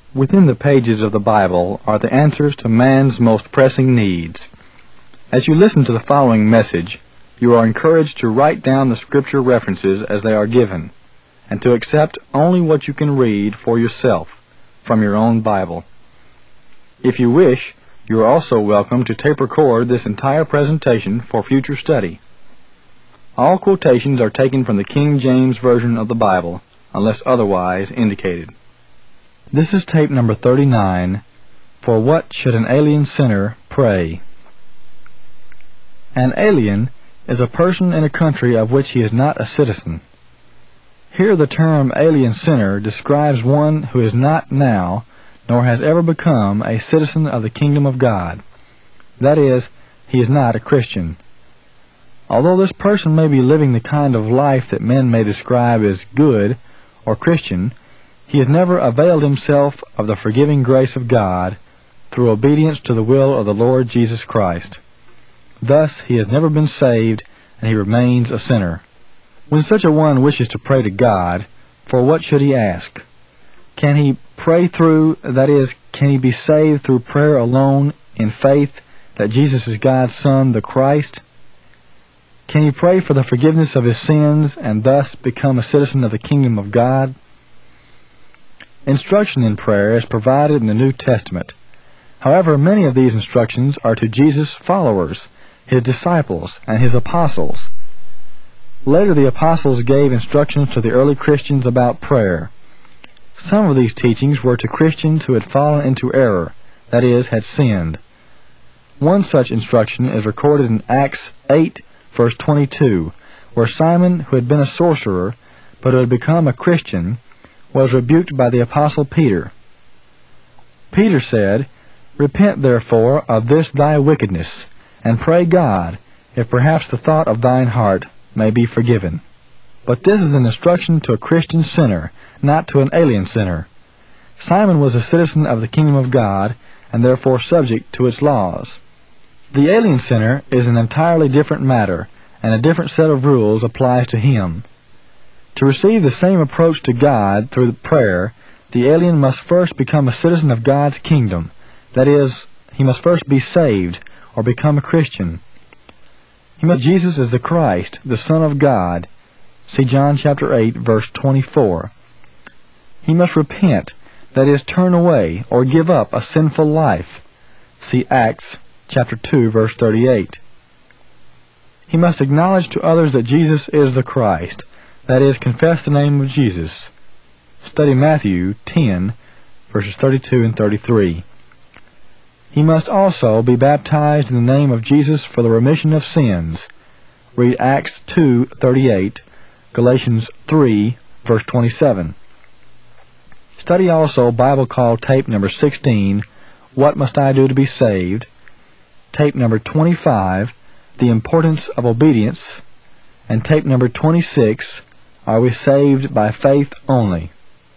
Within the pages of the Bible are the answers to man's most pressing needs. As you listen to the following message, you are encouraged to write down the scripture references as they are given, and to accept only what you can read for yourself from your own Bible. If you wish, you are also welcome to tape record this entire presentation for future study. All quotations are taken from the King James Version of the Bible, unless otherwise indicated. This is tape number 39, For What Should an Alien Sinner Pray? An alien is a person in a country of which he is not a citizen. Here the term alien sinner describes one who is not now, nor has ever become, a citizen of the kingdom of God. That is, he is not a Christian. Although this person may be living the kind of life that men may describe as good or Christian, he has never availed himself of the forgiving grace of God through obedience to the will of the Lord Jesus Christ. Thus, he has never been saved, and he remains a sinner. When such a one wishes to pray to God, for what should he ask? Can he pray through, that is, can he be saved through prayer alone in faith that Jesus is God's Son, the Christ? Can he pray for the forgiveness of his sins and thus become a citizen of the kingdom of God? Instruction in prayer is provided in the New Testament. However, many of these instructions are to Jesus' followers, his disciples, and his apostles. Later, the apostles gave instructions to the early Christians about prayer. Some of these teachings were to Christians who had fallen into error, that is, had sinned. One such instruction is recorded in Acts 8, verse 22, where Simon, who had been a sorcerer, but who had become a Christian, was rebuked by the apostle Peter. Peter said, Repent therefore of this thy wickedness, and pray God, if perhaps the thought of thine heart may be forgiven. But this is an instruction to a Christian sinner, not to an alien sinner. Simon was a citizen of the kingdom of God, and therefore subject to its laws. The alien sinner is an entirely different matter, and a different set of rules applies to him. To receive the same approach to God through prayer, the alien must first become a citizen of God's kingdom. That is, he must first be saved or become a Christian. Jesus is the Christ, the Son of God. See John chapter 8, verse 24. He must repent, that is, turn away or give up a sinful life. See Acts chapter 2, verse 38. He must acknowledge to others that Jesus is the Christ. That is, confess the name of Jesus. Study Matthew 10, verses 32 and 33. He must also be baptized in the name of Jesus for the remission of sins. Read Acts 2:38, Galatians 3, verse 27. Study also Bible Call tape number 16, What Must I Do to Be Saved? Tape number 25, The Importance of Obedience, and tape number 26, Are We Saved by Faith Only?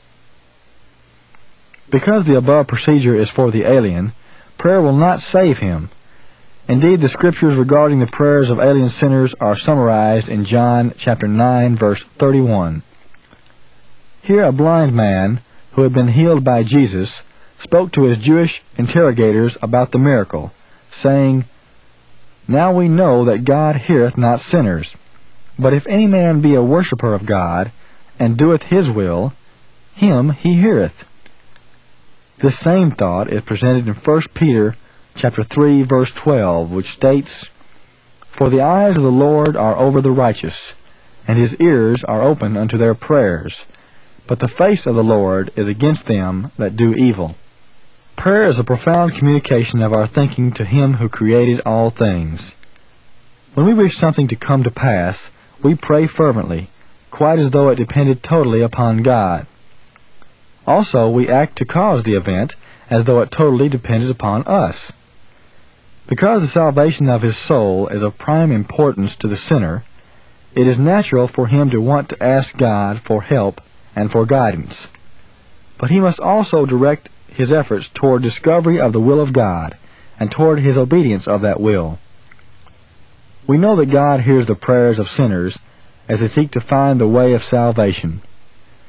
Because the above procedure is for the alien, prayer will not save him. Indeed, the scriptures regarding the prayers of alien sinners are summarized in John chapter 9, verse 31. Here a blind man, who had been healed by Jesus, spoke to his Jewish interrogators about the miracle, saying, Now we know that God heareth not sinners. But if any man be a worshipper of God, and doeth his will, him he heareth. This same thought is presented in 1 Peter chapter 3, verse 12, which states, For the eyes of the Lord are over the righteous, and his ears are open unto their prayers. But the face of the Lord is against them that do evil. Prayer is a profound communication of our thinking to him who created all things. When we wish something to come to pass, we pray fervently, quite as though it depended totally upon God. Also, we act to cause the event as though it totally depended upon us. Because the salvation of his soul is of prime importance to the sinner, it is natural for him to want to ask God for help and for guidance. But he must also direct his efforts toward discovery of the will of God and toward his obedience of that will. We know that God hears the prayers of sinners as they seek to find the way of salvation.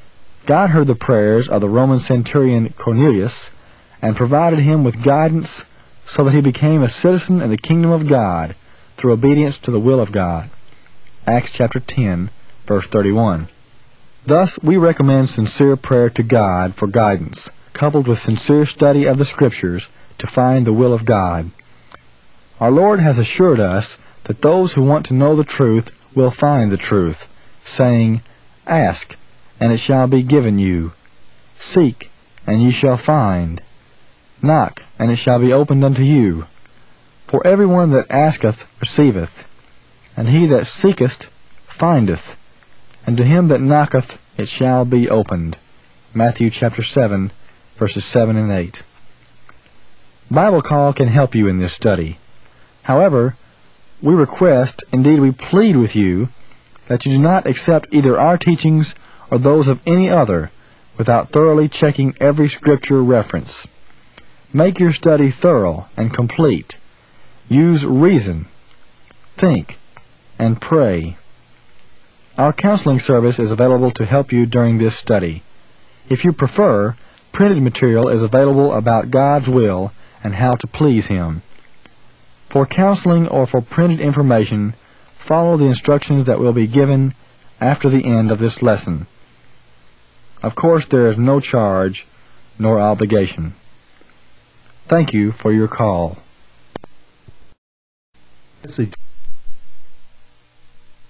God heard the prayers of the Roman centurion Cornelius and provided him with guidance so that he became a citizen in the kingdom of God through obedience to the will of God. Acts chapter 10, verse 31. Thus, we recommend sincere prayer to God for guidance, coupled with sincere study of the Scriptures to find the will of God. Our Lord has assured us that those who want to know the truth will find the truth, saying, "Ask, and it shall be given you. Seek, and ye shall find. Knock, and it shall be opened unto you. For everyone that asketh receiveth, and he that seeketh findeth, and to him that knocketh it shall be opened." Matthew chapter 7, verses 7 and 8. Bible Call can help you in this study. However, we request, indeed we plead with you, that you do not accept either our teachings or those of any other without thoroughly checking every Scripture reference. Make your study thorough and complete. Use reason, think, and pray. Our counseling service is available to help you during this study. If you prefer, printed material is available about God's will and how to please Him. For counseling or for printed information, follow the instructions that will be given after the end of this lesson. Of course, there is no charge nor obligation. Thank you for your call. Message.